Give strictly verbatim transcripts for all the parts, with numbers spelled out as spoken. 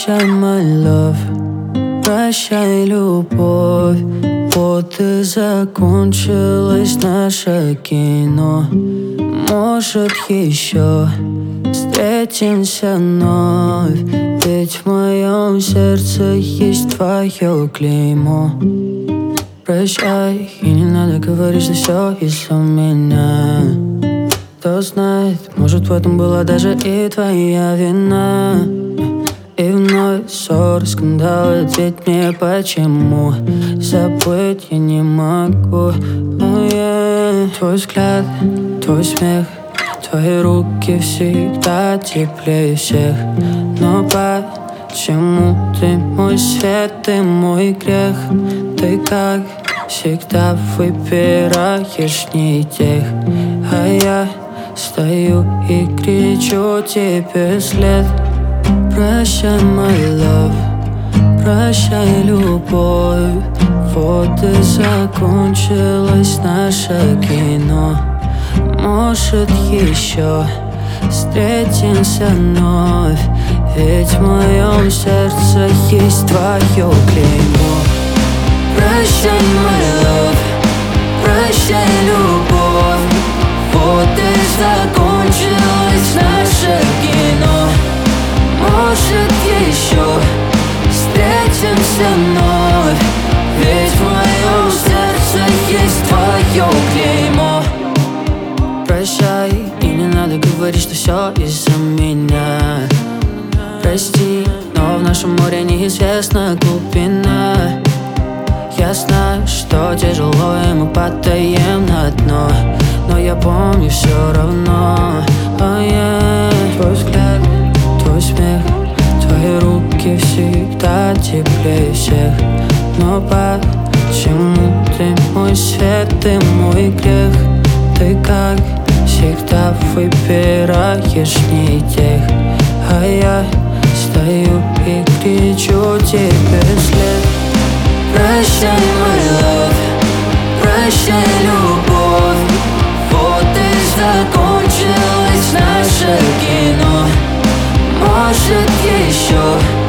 Прощай, my love, прощай, любовь. Вот и закончилось наше кино. Может, еще встретимся вновь, ведь в моем сердце есть твое клеймо. Прощай, и не надо говорить, что все из-за меня. Кто знает, может, в этом была даже и твоя вина. И вновь ссоры, скандалы, ответь мне почему. Забыть я не могу. Oh, yeah. Твой взгляд, твой смех, твои руки всегда теплее всех. Но почему ты мой свет, ты мой грех? Ты как всегда выбираешь не тех. А я стою и кричу тебе вслед. Прощай, my love, прощай, любовь. Вот и закончилось наше кино. Может, еще встретимся вновь, ведь в моем сердце есть твое клеймо. Прощай, my love, прощай, любовь. Вот и закончилось наше кино. Может, еще встретимся вновь, ведь в моем сердце есть твое клеймо. Прощай, и не надо говорить, что все из-за меня. Прости, но в нашем море неизвестна глубина. Я знаю, что тяжело, и мы падаем на дно, но я помню все равно. Oh, yeah. Твой взгляд, твой смех, твои руки всегда теплее всех. Но почему ты мой свет, ты мой грех? Ты как всегда выбираешь не тех. А я стою и кричу тебе вслед. Прощай, my love, прощай, любовь. Вот и закончилось наше кино. Может, еще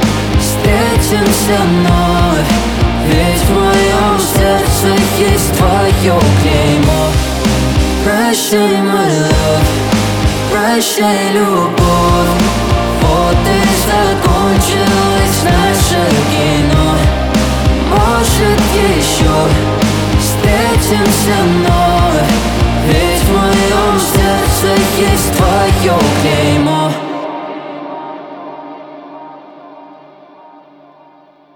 встретимся вновь, ведь в моем сердце есть твое клеймо. Прощай, my love, прощай, любовь. Вот и закончилось наше кино. Может, еще встретимся вновь, ведь в моем сердце есть твое клеймо.